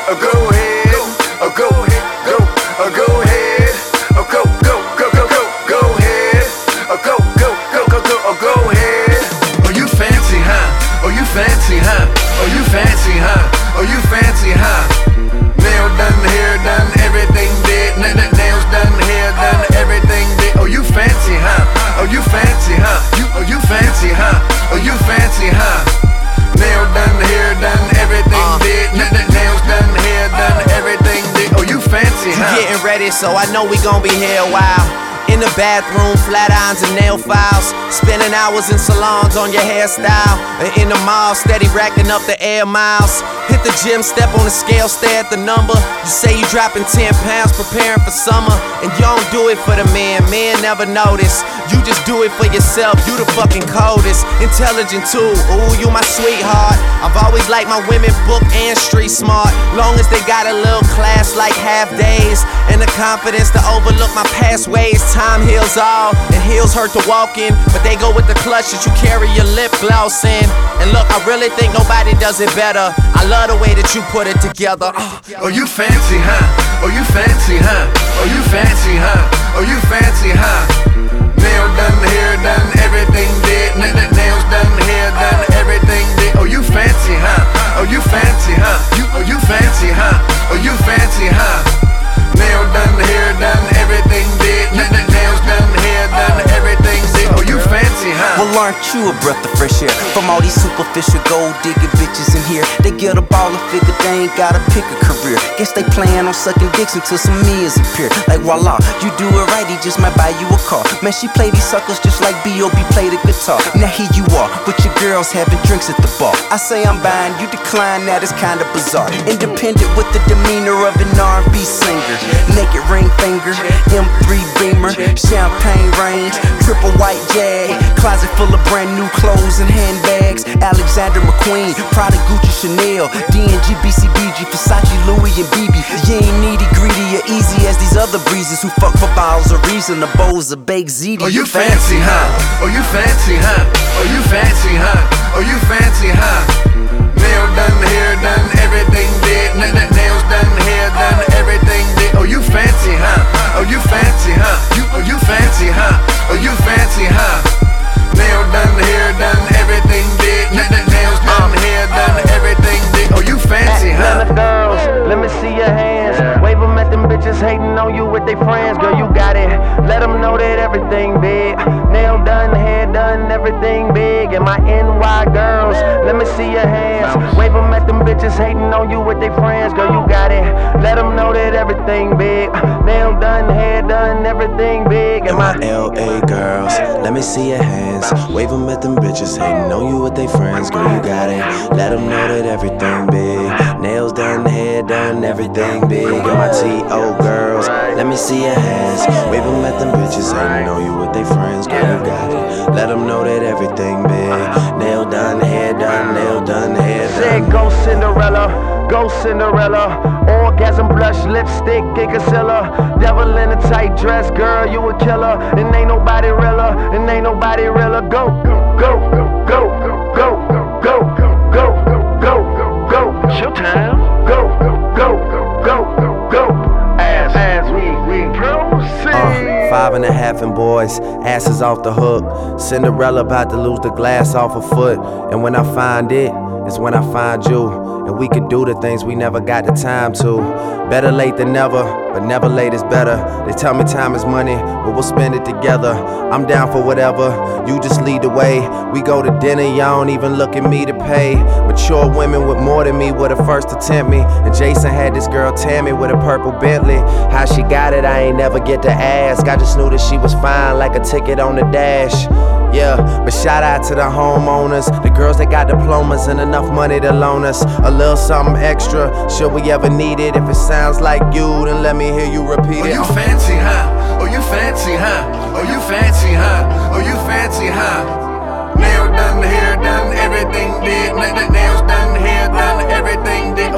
go ahead, go ahead, go ahead, go ahead, go ahead. Oh, you fancy, huh? Oh, you fancy, huh? Oh, you fancy, huh? Oh, you fancy, huh? Nail done, hair done, everything did. Nails done, hair done, everything did. Oh, you fancy, huh? Oh, you fancy, huh? Oh, you fancy, huh? Oh, you fancy, huh? Nail done, hair done, everything did. Nails done, hair done, everything did. Oh, you fancy, huh? You getting ready, so I know we gon' be here a while. In the bathroom, flat irons and nail files. Spending hours in salons on your hairstyle. And in the mall, steady racking up the air miles. Hit the gym, step on the scale, stare at the number. You say you dropping 10 pounds, preparing for summer. And you don't do it for the men never notice. You just do it for yourself, you the fucking coldest. Intelligent too, ooh, you my sweetheart. I've always liked my women book and street smart. Long as they got a little class like half days. And the confidence to overlook my past ways. Time heals all, and heels hurt to walk in. But they go with the clutch that you carry your lip gloss in. And look, I really think nobody does it better. I love the way that you put it together. Oh, you fancy, huh? Oh, you fancy, huh? Oh, you fancy, huh? Oh, you fancy, huh? Nail done, hair done, everything did. Nails done, hair done, everything did. Oh, you fancy, huh? Oh, you fancy, huh? Oh, you fancy, huh? Oh, you fancy, huh? Nail done, hair done, everything did. Nails done, hair done, everything did. Oh, you fancy, huh? Well, aren't you a breath of fresh air? From all these superficial gold digging bitches in here. They get a baller figure, they ain't gotta pick a career. Guess they plan on sucking dicks until some millions appear. Like voila, you do it right, he just might buy you a car. Man, she play these suckers just like B.O.B. play the guitar. Now here you are, with your girls having drinks at the bar. I say I'm buying, you decline, that is kinda bizarre. Independent with the demeanor of an R&B singer. Naked ring finger, M3 Beamer, champagne range, triple white Jag, closet full of brand new clothes and handbags. Alexander McQueen, Prada, Gucci, Chanel, D&G, BCBG, Versace, Louis and BB. You ain't needy, greedy, or easy as these other breezes who fuck for bottles of reason, the bowls of baked ziti. Oh, you fancy, huh? Oh, you fancy, huh? Oh, you fancy, huh? Oh, you fancy, huh? Nail done, hair done, everything did. Nails done, hair done, everything did. Oh, you fancy, huh? Oh, you fancy, huh? Oh, you fancy, huh? Oh, you fancy, huh? Nail done, hair done, everything did. Nails done, hair done, everything did. Oh, you fancy, huh? Atlanta girls, let me see your hands. Wave them at them bitches hating on you with their friends. Girl, you got it. Let them know that everything big. Nail done, hair done, everything big. And my NY girls, let me see your hands. Wave them at them bitches hating on you with their friends. Girl, you got it. Let them know that everything big. Nail done, hair done, everything big. And my LA girls, let me see your hands. Wave them at them bitches hating on you with their friends. Girl, you got it. Let them know that everything big. Nails done, hair done, everything big. And my TO girls, let me see your hands. Wave them at them bitches hating on you with their friends. Girl, you got it. Let them know that everything big. Nail done, hair done, nail done, hair done. Say go Cinderella, go Cinderella. Orgasm, blush, lipstick, and concealer. Devil in a tight dress, girl, you a killer. And ain't nobody realer, and ain't nobody realer. Go, go, go, go, go, go, go, go, go. Showtime. Go, go, go, go. As we proceed. 5.5 and boys, asses off the hook. Cinderella about to lose the glass off her foot. And when I find it, it's when I find you. And we could do the things we never got the time to. Better late than never, but never late is better. They tell me time is money, but we'll spend it together. I'm down for whatever, you just lead the way. We go to dinner, y'all don't even look at me to pay. Mature women with more than me were the first to tempt me. And Jason had this girl Tammy with a purple Bentley. How she got it, I ain't never get to ask. I just knew that she was fine, like a ticket on the dash. Yeah, but shout out to the homeowners, the girls that got diplomas and enough money to loan us a little something extra, should we ever need it. If it sounds like you, then let me hear you repeat it. Oh, you fancy, huh? Oh, you fancy, huh? Oh, you fancy, huh? Oh, you fancy, huh? Nail done, hair done, everything did. Nails done, hair done, everything did.